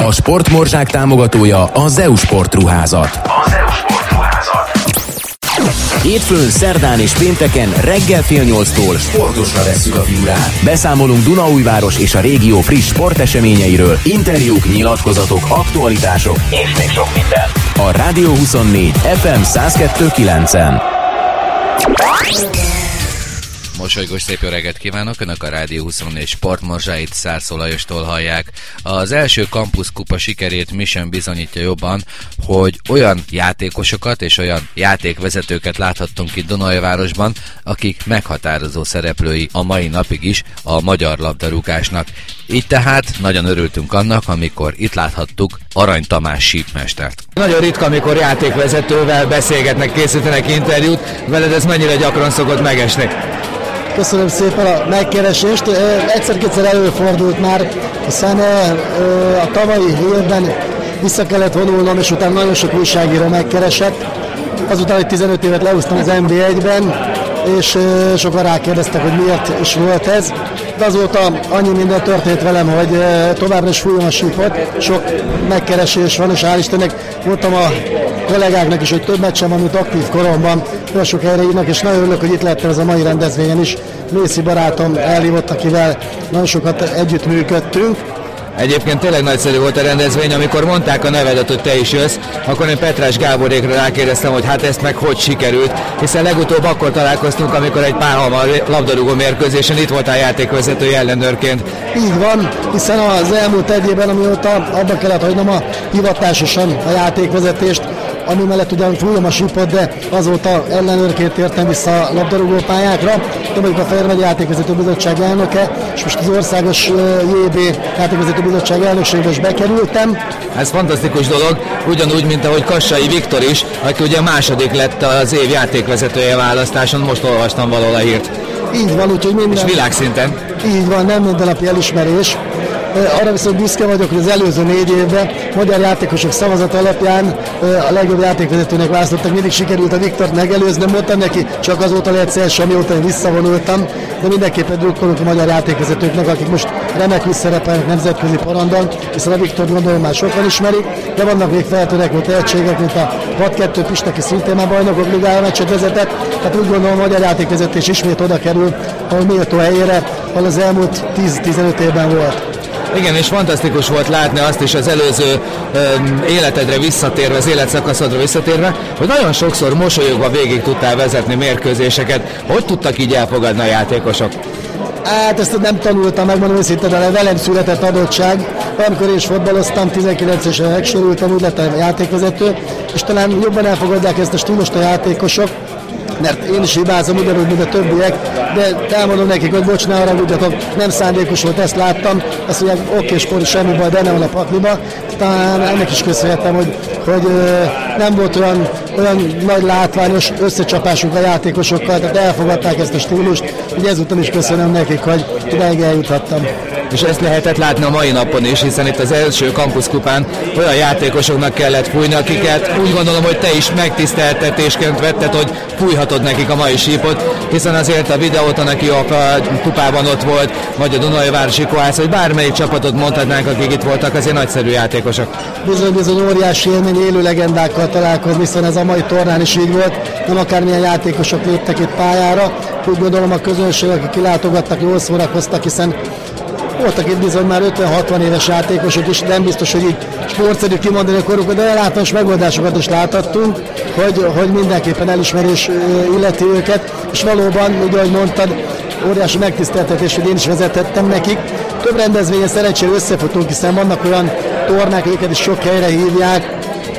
A sportmorzsák támogatója a Zeu Sportruházat. Hétfőn, szerdán és pénteken reggel 7:30-tól sportosra vesszük a figurát. Beszámolunk Dunaújváros és a régió friss sporteseményeiről, interjúk, nyilatkozatok, aktualitások és még sok minden. A Rádió 24 FM 102.9-en. Mosolygós szép jó reggelt kívánok! Önök a Rádió 24 sportmorzsáit Szárszó Lajostól hallják. Az első Campus Kupa sikerét mi sem bizonyítja jobban, hogy olyan játékosokat és olyan játékvezetőket láthattunk itt Dunaújvárosban, akik meghatározó szereplői a mai napig is a magyar labdarúgásnak. Így tehát nagyon örültünk annak, amikor itt láthattuk Arany Tamás sípmestert. Nagyon ritka, amikor játékvezetővel beszélgetnek, készítenek interjút, veled ez mennyire gyakran szokott megesni? Köszönöm szépen a megkeresést. Egyszer-kétszer előfordult már, hiszen a tavalyi évben vissza kellett vonulnom, és utána nagyon sok újságíró megkeresett. Azután, hogy 15 évet leúztam az NB1-ben, és sokan rákérdeztek, hogy miért is volt ez. De azóta annyi minden történt velem, hogy továbbra is fújom a sípot. Sok megkeresés van, és hál' Istennek mondtam a kollégáknak is, hogy több meccsem van, mint aktív koromban. Nagyon sok helyre írnak, és nagyon örülök, hogy itt lettem ez a mai rendezvényen is. Mészi barátom elhívott, akivel nagyon sokat együttműködtünk. Egyébként tényleg nagyszerű volt a rendezvény, amikor mondták a nevedet, hogy te is jössz, akkor én Petrás Gáborékra rákérdeztem, hogy hát ezt meg hogy sikerült, hiszen legutóbb akkor találkoztunk, amikor egy Pálhalma labdarúgó mérkőzésen itt voltál játékvezetői ellenőrként. Így van, hiszen az elmúlt egy évben, amióta abba kellett hagynom a hivatásosan a játékvezetést, ami mellett ugyan fújom a sípot, de azóta ellenőrként tértem vissza a labdarúgópályákra. Én vagyok a Fejér megye Játékvezető Bizottság elnöke, és most az országos JB Játékvezető Bizottság elnökségbe is bekerültem. Ez fantasztikus dolog, ugyanúgy, mint ahogy Kassai Viktor is, aki ugye második lett az év játékvezetője választáson, most olvastam valahol a hírt. Így van, úgyhogy minden... És világszinten. Így van, nem mindennapi elismerés. Arra viszont büszke vagyok, hogy az előző 4 évben magyar játékosok szavazat alapján a legjobb játékvezetőnek választottak. Mindig sikerült a Viktort megelőzni, mondtam neki, csak azóta lehet első, amióta én visszavonultam, de mindenképpen drukkolunk a magyar játékvezetőknek, akik most remekül szerepelnek nemzetközi porondon, hiszen a Viktort gondolom már sokan ismerik, de vannak még feltörekvő tehetségek, mint a Vad 2 Pista, aki szintén már bajnokok ligája meccset vezetett, tehát úgy gondolom, a magyar játékvezetés ismét oda kerül, ahol méltó helyére, ahol az elmúlt 10-15 évben volt. Igen, és fantasztikus volt látni azt is az előző életedre visszatérve, az életszakaszodra visszatérve, hogy nagyon sokszor mosolyogva végig tudtál vezetni mérkőzéseket. Hogy tudtak így elfogadni a játékosok? Hát ezt nem tanultam, megmondom őszintén, de velem született adottság. Amikor én is fotballoztam, 19 évesen megsérültem, úgy lettem játékvezető, és talán jobban elfogadják ezt a stílust a játékosok, mert én is hibázom ugyanúgy, mint a többiek, de elmondom nekik, hogy bocs, ne haragudjatok, nem szándékos volt, ezt láttam, azt mondják, oké, sport, semmi baj, de nem van a pakliba. Talán ennek is köszönhetem, hogy nem volt olyan nagy látványos összecsapásunk a játékosokkal, tehát elfogadták ezt a stílust, hogy ezúttal is köszönöm nekik, hogy idáig eljuthattam. És ezt lehetett látni a mai napon is, hiszen itt az első Campus Kupán olyan játékosoknak kellett fújni, akiket úgy gondolom, hogy te is megtiszteltetésként vetted, hogy fújhatod nekik a mai sípot, hiszen azért a Videóton, aki a kupában ott volt, vagy a Dunaújvárosi Kohász, vagy bármelyik csapatot mondhatnánk, akik itt voltak, azért nagyszerű játékosok. Bizony óriási élmény, élő legendákkal találkozni, hiszen ez a mai tornán is így volt, nem akármilyen játékosok léptek itt pályára, úgy gondolom a közönség, akik kilátogattak, jól szórakoztak, hiszen voltak itt bizony már 50-60 éves játékosok is, nem biztos, hogy így sportszerű kimondani a korukat, de látványos megoldásokat is láthattunk, hogy mindenképpen elismerés illeti őket, és valóban, úgy ahogy mondtad, óriási megtiszteltetés, hogy én is vezethettem nekik. Több rendezvényen szerencsére összefutunk, hiszen vannak olyan tornák, őket is sok helyre hívják,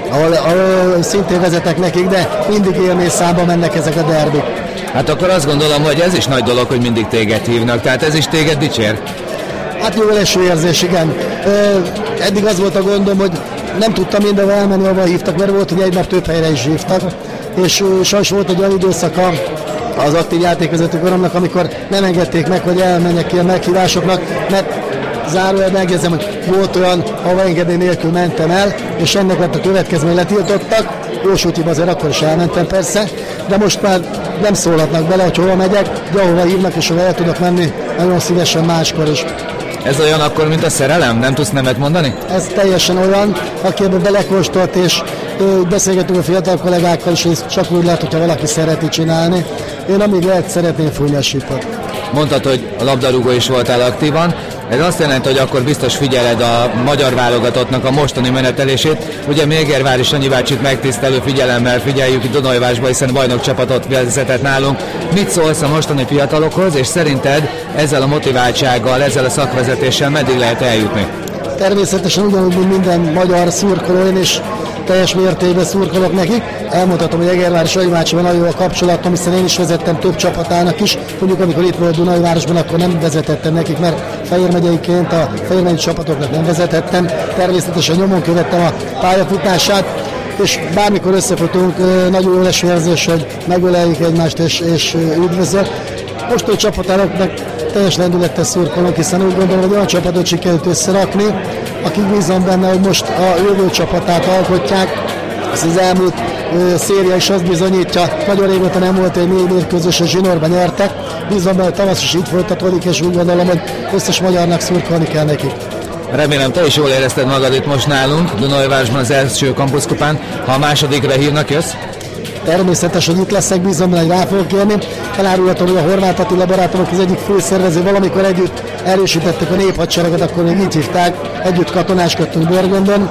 ahol szintén vezetek nekik, de mindig élményszámba mennek ezek a derbik. Hát akkor azt gondolom, hogy ez is nagy dolog, hogy mindig téged hívnak, tehát ez is téged dicsér. Hát jó eső érzés, igen. Eddig az volt a gondom, hogy nem tudtam mindenhol elmenni, ahol hívtak, mert volt, hogy egyben több helyre is hívtak, és sajnos volt egy olyan időszaka az aktív játékvezető koromnak, amikor nem engedték meg, hogy elmenjek ilyen meghívásoknak, mert zárójelben megjegyzem, hogy volt olyan, ahol engedély nélkül mentem el, és ennek lett a következmény, letiltottak. Jósútyiba azért akkor is elmentem persze, de most már nem szólhatnak bele, hogy hova megyek, de ahova hívnak és ahova el tudok menni, nagyon szívesen máskor is. Ez olyan akkor, mint a szerelem? Nem tudsz nemet mondani? Ez teljesen olyan, aki ebbe belekóstolt, és beszélgetünk a fiatal kollégákkal, és csak úgy lehet, hogyha valaki szereti csinálni. Én amíg lehet, szeretném fújni a sípot. Mondtad, hogy a labdarúgó is voltál aktívan. Ez azt jelenti, hogy akkor biztos figyeled a magyar válogatottnak a mostani menetelését. Ugye Mégervári Sanyi bácsit megtisztelő figyelemmel figyeljük itt Dunajvárosban, hiszen bajnok csapatot vezetett nálunk. Mit szólsz a mostani fiatalokhoz, és szerinted ezzel a motiváltsággal, ezzel a szakvezetéssel meddig lehet eljutni? Természetesen ugyanúgy, mint minden magyar szurkoló, én is teljes mértékben szurkolok nekik. Elmondhatom, hogy Egervár és Sanyi nagyon jó a kapcsolatom, hiszen én is vezettem több csapatának is. Mondjuk amikor itt volt Dunajvárosban, akkor nem vezetettem nekik, mert Fejér megyeiként a Fejér megyei csapatoknak nem vezetettem. Természetesen nyomon követtem a pályafutását, és bármikor összefutunk, nagyon jó lesz érzés, hogy megöleljük egymást és üdvözöl. Mostani csapatároknak teljes lendülettel szurkolok, hiszen úgy gondolom, hogy olyan csapatot sikerült összerakni, akik bízom benne, hogy most a jövő csapatát alkotják. Az elmúlt széria is azt bizonyítja, nagyon régóta nem volt egy 4 mérkőzés, a zsinórban nyertek. Bízom benne, hogy tavasz is itt folytatódik, és úgy gondolom, hogy összes magyarnak szurkolni kell nekik. Remélem, te is jól érezted magad itt most nálunk, Dunajvárosban az első kampuszkupán. Ha a másodikra hívnak, jössz? Természetesen itt leszek, bízom benne, hogy rá fogok kérni. Elárulhatom, hogy a Horváth Attila barátomok az egyik főszervező, valamikor együtt erősítettek a néphadsereget, akkor még így hívták, együtt katonáskodtunk Börgöndön.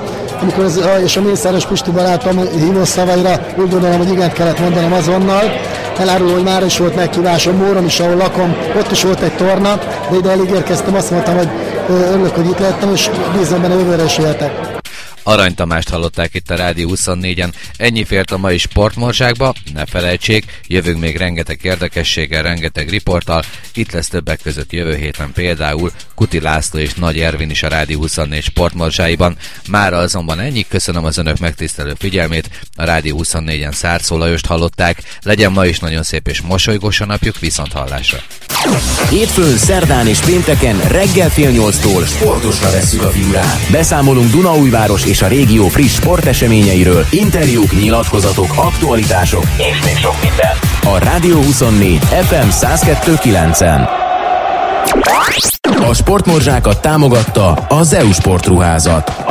És a Mészáros Pisti barátom hívó szavaira úgy gondolom, hogy igent kellett mondanom azonnal. Elárulom, hogy már is volt meghívásom Móron is, ahol lakom, ott is volt egy torna, de ide elígérkeztem, azt mondtam, hogy örülök, hogy itt lettem, és bízom benne, jövőre is jöhetek. Arany Tamást hallották itt a Rádió 24-en. Ennyi fért a mai sportmorzsákba, ne felejtsék, jövünk még rengeteg érdekességgel, rengeteg riporttal. Itt lesz többek között jövő héten például Kuti László és Nagy Ervin is a Rádió 24 sportmorzsáiban. Mára azonban ennyi, köszönöm az önök megtisztelő figyelmét. A Rádió 24-en Szárszó Lajost hallották. Legyen ma is nagyon szép és mosolygós a napjuk, viszont hallásra. Hétfőn, szerdán és pénteken reggel fél 8-tól sportosra vesszük a figurát. Beszámolunk Dunaújváros és a régió friss sporteseményeiről, interjúk, nyilatkozatok, aktualitások és még sok minden. A Rádió 24 FM 102.9-en. A sportmorzsákat támogatta a Zeu Sportruházat.